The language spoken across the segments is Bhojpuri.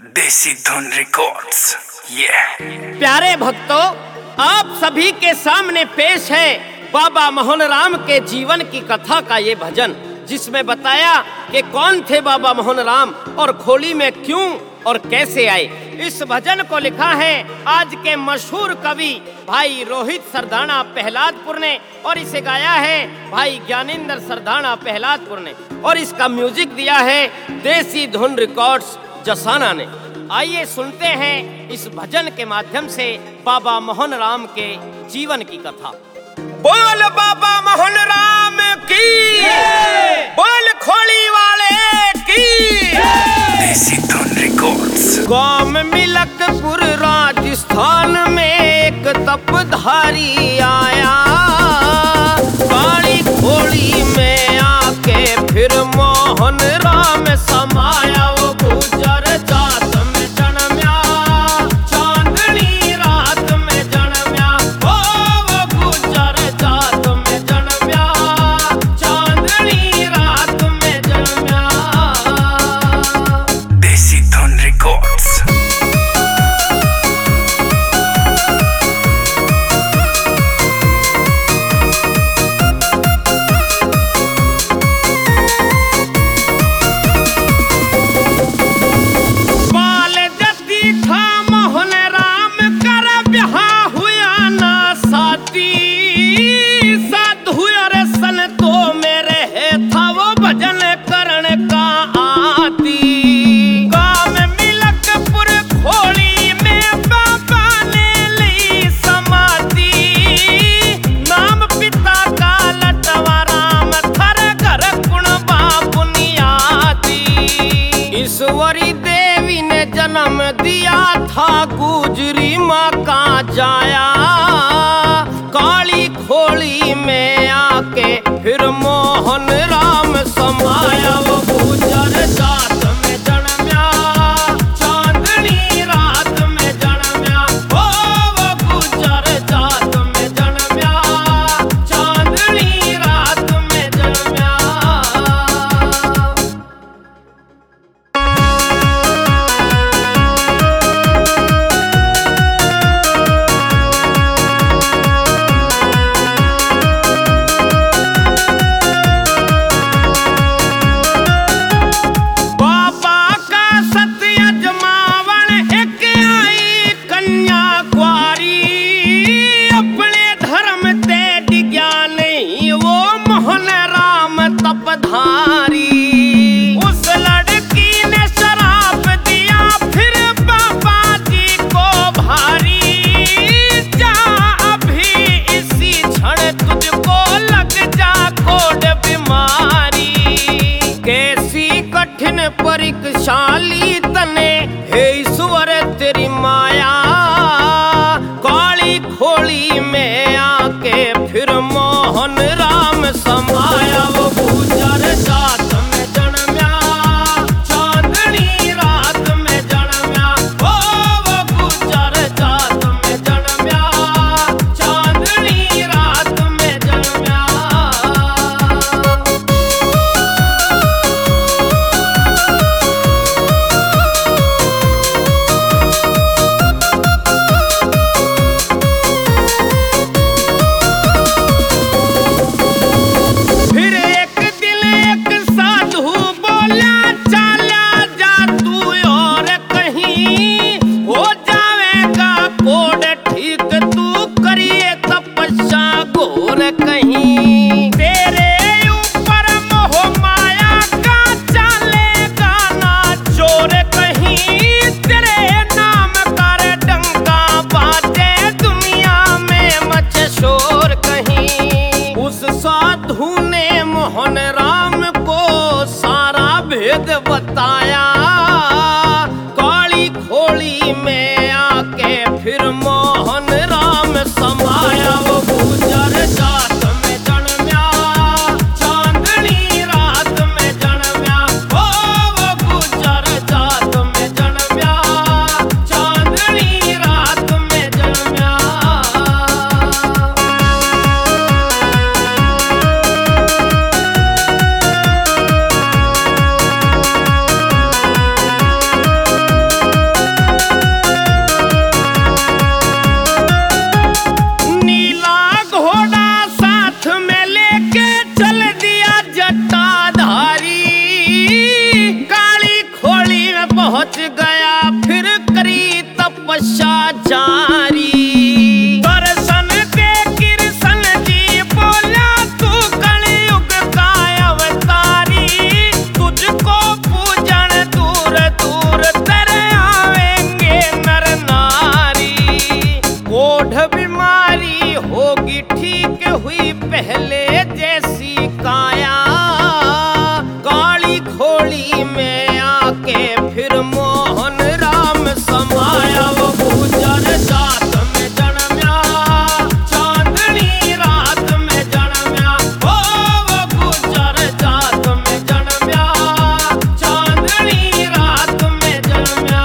देसी धुन रिकॉर्ड्स। प्यारे भक्तों, आप सभी के सामने पेश है बाबा मोहन राम के जीवन की कथा का ये भजन, जिसमें बताया कि कौन थे बाबा मोहन राम और खोली में क्यों और कैसे आए। इस भजन को लिखा है आज के मशहूर कवि भाई रोहित सरदाना पहलादपुर ने और इसे गाया है भाई ज्ञानेंद्र सरदाना पहलादपुर ने और इसका म्यूजिक दिया है देसी धुन रिकॉर्ड्स जसाना ने। आइए सुनते हैं इस भजन के माध्यम से बाबा मोहन राम के जीवन की कथा। बोल बाबा मोहन राम की, बोल खोली वाले की। देसी धुन रिकॉर्ड्स। गांव मिलकपुर राजस्थान में एक तपधारी आया, काली खोली में आके फिर मोहन राम समाया। वो गुजर जात में जन्म्या, चांदनी रात में जन्म्या। वो गुजर जात में जन्म्या, चांदनी रात में जन्म्या। देसी धुन रिकॉर्ड्स। ईश्वरी देवी ने जन्म दिया था गुजरी माँ का जाया, काली खोली में आके फिर मोहन राम समाया। वो गुजर जात में जन्म्या, चांदनी रात में जन्म्या। वो गुजर जात में जन्म्या, चांदनी रात में जन्म्या। उस लड़की ने शराप दिया फिर बाबा जी को भारी, जा अभी इसी क्षण तुझको लग जा कोड बीमारी। कैसी कठिन परीक्षाली तने हे ईश्वर तेरी माया, काली खोली में आके फिर मोहन राम समाया। वो गुजर जात में जन्म्या, चांदनी रात में जन्म्या। वो गुजर जात में जन्म्या, चांदनी रात में जन्म्या। कहीं तेरे ऊपर मोह माया का चलेगा ना चोर, कहीं तेरे नाम कर डंका बाजे दुनिया में मचे शोर। कहीं उस साधु ने मोहन राम को सारा भेद बताया, काली खोली में आके फिर मोहन राम समाया। वो गुजर जात में जन्म्या, चांदनी रात में जन्म्या। वो गुजर जात में जन्म्या, पहुंच गया फिर करी तपस्या जारी। दर्शन दे कृष्ण जी बोला तू कलयुग का अवतारी, तुझको पूजन दूर दूर तेरे आवेंगे नर नारी। कोढ़ बीमारी होगी ठीक हुई पहले जैसी काया, काली खोली में आके फिर मोहन राम समाया। वो गुजर जात में जन्म्या, चांदनी रात में जन्म्या। वो गुजर जात में जन्म्या, चांदनी रात में जन्म्या।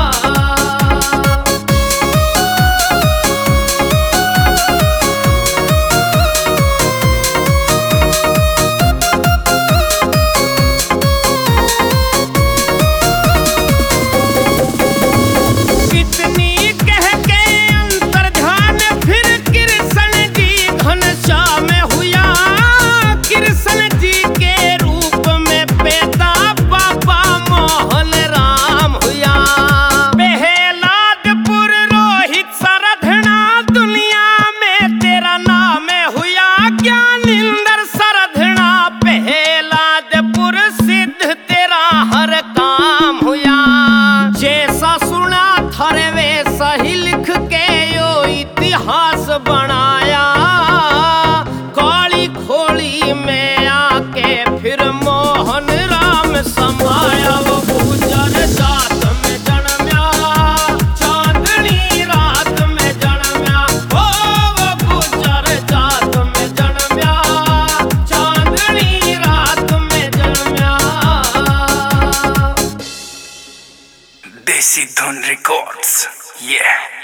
इतिहास बनाया, काली खोली में आके फिर मोहन राम समाया। वो गुजर जात में जन्म्या, चांदनी रात में जन्म्या। वो गुजर जात में जन्म्या, चांदनी रात में जन्म्या। देसी धुन रिकॉर्ड्स, yeah।